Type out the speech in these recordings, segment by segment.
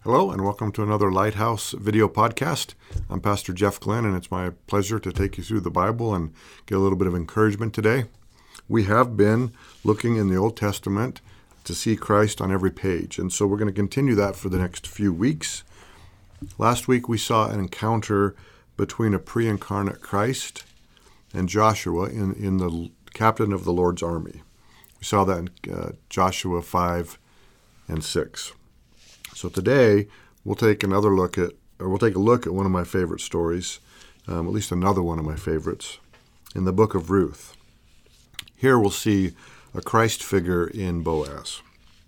Hello and welcome to another Lighthouse video podcast. I'm Pastor Jeff Glenn, and it's my pleasure to take you through the Bible and get a little bit of encouragement today. We have been looking in the Old Testament to see Christ on every page, and so we're going to continue that for the next few weeks. Last week we saw an encounter between a pre-incarnate Christ and Joshua in the captain of the Lord's army. We saw that in Joshua 5 and 6. So today we'll take a look at one of my favorite stories, at least another one of my favorites, in the book of Ruth. Here we'll see a Christ figure in Boaz.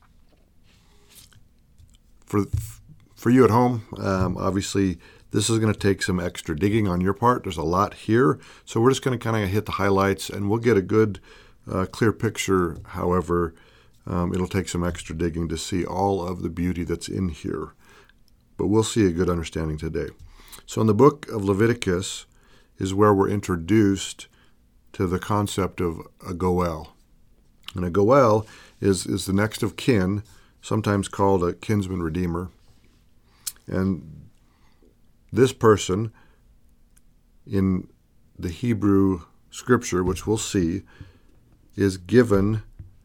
For you at home, obviously this is going to take some extra digging on your part. There's a lot here, so we're just going to kind of hit the highlights, and we'll get a good, clear picture. However, it'll take some extra digging to see all of the beauty that's in here. But we'll see a good understanding today. So in the book of Leviticus is where we're introduced to the concept of a goel. And a goel is the next of kin, sometimes called a kinsman redeemer. And this person in the Hebrew scripture, which we'll see, is given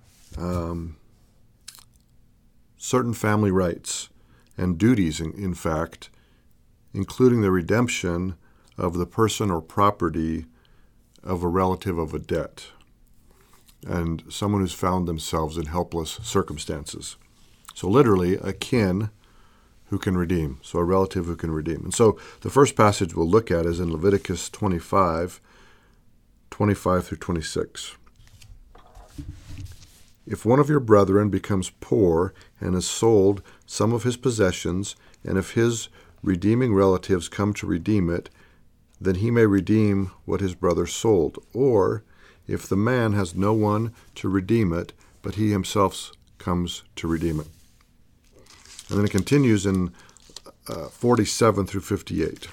certain family rights and duties, in fact, including the redemption of the person or property of a relative of a debt and someone who's found themselves in helpless circumstances. So literally, a kin who can redeem, so a relative who can redeem. And so the first passage we'll look at is in Leviticus 25 through 26. If one of your brethren becomes poor and has sold some of his possessions, and if his redeeming relatives come to redeem it, then he may redeem what his brother sold. Or if the man has no one to redeem it, but he himself comes to redeem it. And then it continues in 47 through 58.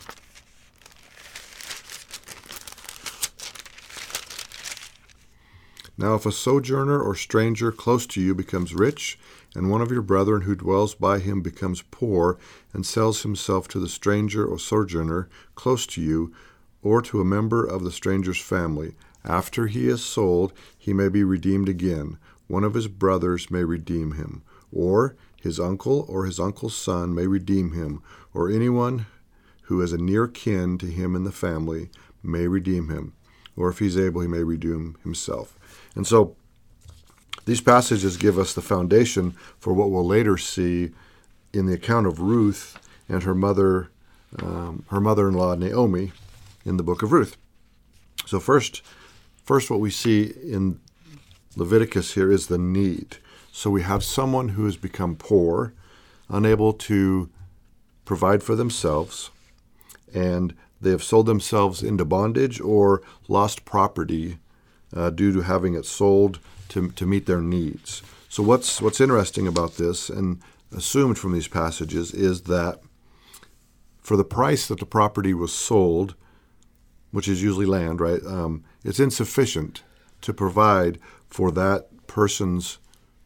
Now if a sojourner or stranger close to you becomes rich, and one of your brethren who dwells by him becomes poor, and sells himself to the stranger or sojourner close to you, or to a member of the stranger's family, after he is sold, he may be redeemed again. One of his brothers may redeem him, or his uncle or his uncle's son may redeem him, or anyone who is a near kin to him in the family may redeem him, or if he's able, he may redeem himself. And so these passages give us the foundation for what we'll later see in the account of Ruth and her mother-in-law Naomi in the book of Ruth. So first what we see in Leviticus here is the need. So we have someone who has become poor, unable to provide for themselves, and they have sold themselves into bondage or lost property due to having it sold to meet their needs. So what's interesting about this and assumed from these passages is that for the price that the property was sold, which is usually land, right, it's insufficient to provide for that person's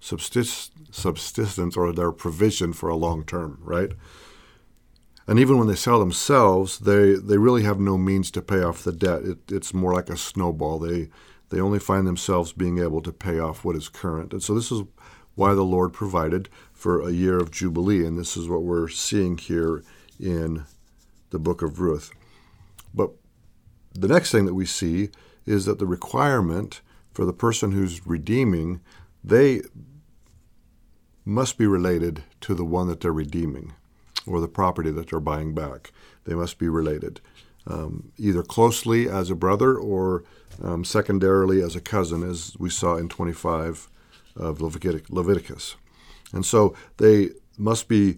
subsistence or their provision for a long term, right? And even when they sell themselves, they really have no means to pay off the debt. It's more like a snowball. They only find themselves being able to pay off what is current. And so this is why the Lord provided for a year of Jubilee, and this is what we're seeing here in the book of Ruth. But the next thing that we see is that the requirement for the person who's redeeming, they must be related to the one that they're redeeming or the property that they're buying back. They must be related, either closely as a brother or secondarily as a cousin, as we saw in 25 of Leviticus. And so they must be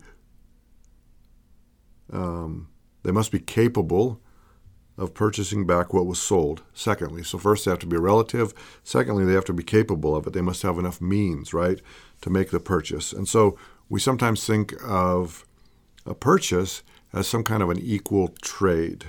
capable of purchasing back what was sold, secondly. So first they have to be a relative. Secondly, they have to be capable of it. They must have enough means, right, to make the purchase. And so we sometimes think of a purchase as some kind of an equal trade.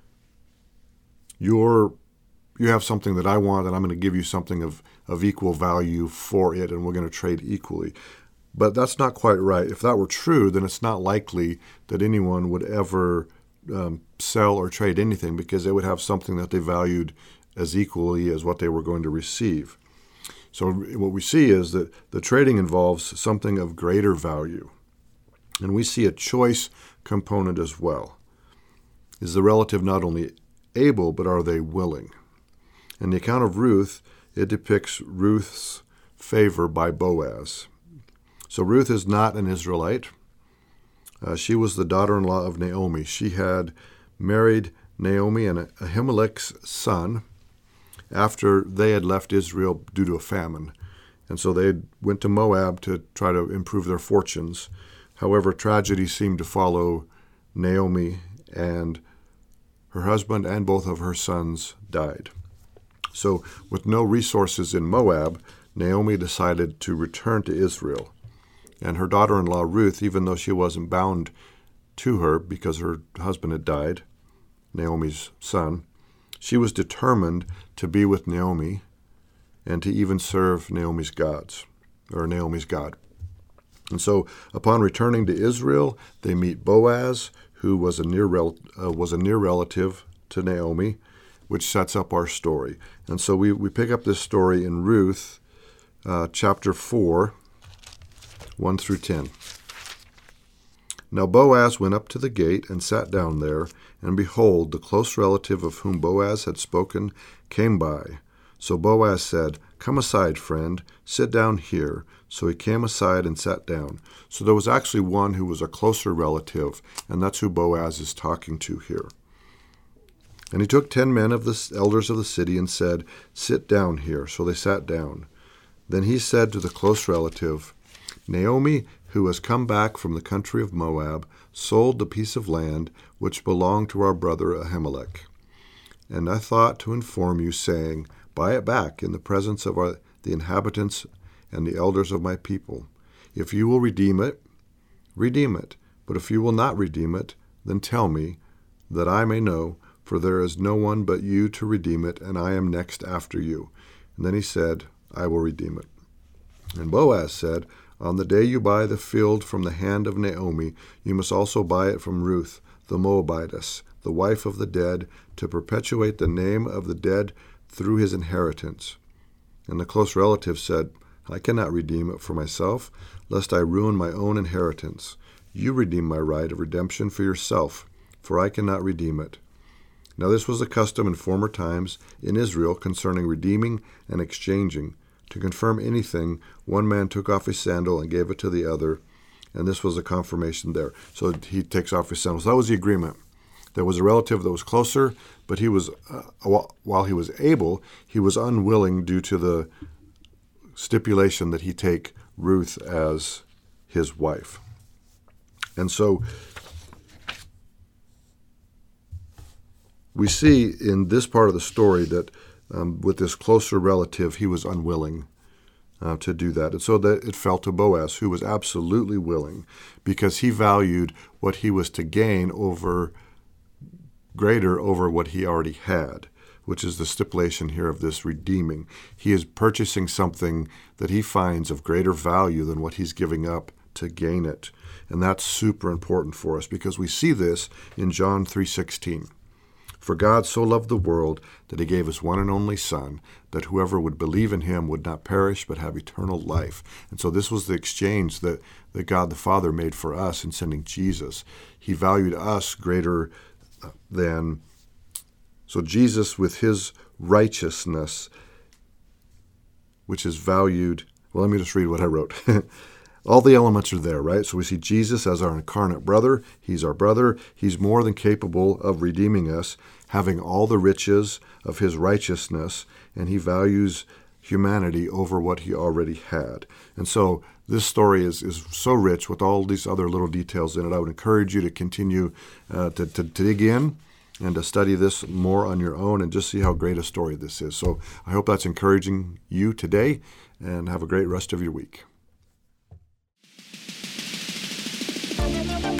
You have something that I want, and I'm going to give you something of equal value for it, and we're going to trade equally. But that's not quite right. If that were true, then it's not likely that anyone would ever sell or trade anything, because they would have something that they valued as equally as what they were going to receive. So what we see is that the trading involves something of greater value. And we see a choice component as well. Is the relative not only able, but are they willing? In the account of Ruth, it depicts Ruth's favor by Boaz. So Ruth is not an Israelite. She was the daughter-in-law of Naomi. She had married Naomi and Ahimelech's son after they had left Israel due to a famine. And so they went to Moab to try to improve their fortunes. However, tragedy seemed to follow Naomi, and her husband and both of her sons died. So with no resources in Moab, Naomi decided to return to Israel. And her daughter-in-law, Ruth, even though she wasn't bound to her because her husband had died, Naomi's son, she was determined to be with Naomi and to even serve Naomi's gods, or Naomi's God. And so upon returning to Israel, they meet Boaz, who was a near relative to Naomi, which sets up our story. And so we pick up this story in Ruth chapter 4, 1 through 10. Now Boaz went up to the gate and sat down there, and behold, the close relative of whom Boaz had spoken came by. So Boaz said, "Come aside, friend, sit down here." So he came aside and sat down. So there was actually one who was a closer relative, and that's who Boaz is talking to here. And he took 10 men of the elders of the city and said, "Sit down here." So they sat down. Then he said to the close relative, "Naomi, who has come back from the country of Moab, sold the piece of land which belonged to our brother Ahimelech. And I thought to inform you, saying, Buy it back in the presence of the inhabitants and the elders of my people. If you will redeem it, redeem it. But if you will not redeem it, then tell me, that I may know, for there is no one but you to redeem it, and I am next after you." And then he said, "I will redeem it." And Boaz said, "On the day you buy the field from the hand of Naomi, you must also buy it from Ruth, the Moabitess, the wife of the dead, to perpetuate the name of the dead through his inheritance." And the close relative said, "I cannot redeem it for myself, lest I ruin my own inheritance. You redeem my right of redemption for yourself, for I cannot redeem it." Now this was the custom in former times in Israel concerning redeeming and exchanging. To confirm anything, one man took off his sandal and gave it to the other, and this was a confirmation there. So he takes off his sandals. That was the agreement. There was a relative that was closer, but he was, while he was able, he was unwilling due to the stipulation that he take Ruth as his wife. And so we see in this part of the story that with this closer relative, he was unwilling to do that. And so that it fell to Boaz, who was absolutely willing, because he valued what he was to gain greater over what he already had, which is the stipulation here of this redeeming. He is purchasing something that he finds of greater value than what he's giving up to gain it. And that's super important for us, because we see this in John 3:16. "For God so loved the world that he gave his one and only Son, that whoever would believe in him would not perish but have eternal life." And so this was the exchange that God the Father made for us in sending Jesus. He valued us greater than... So Jesus, with his righteousness, which is valued... Well, let me just read what I wrote. All the elements are there, right? So we see Jesus as our incarnate brother. He's our brother. He's more than capable of redeeming us, having all the riches of his righteousness, and he values humanity over what he already had. And so this story is so rich with all these other little details in it. I would encourage you to continue to dig in and to study this more on your own and just see how great a story this is. So I hope that's encouraging you today, and have a great rest of your week.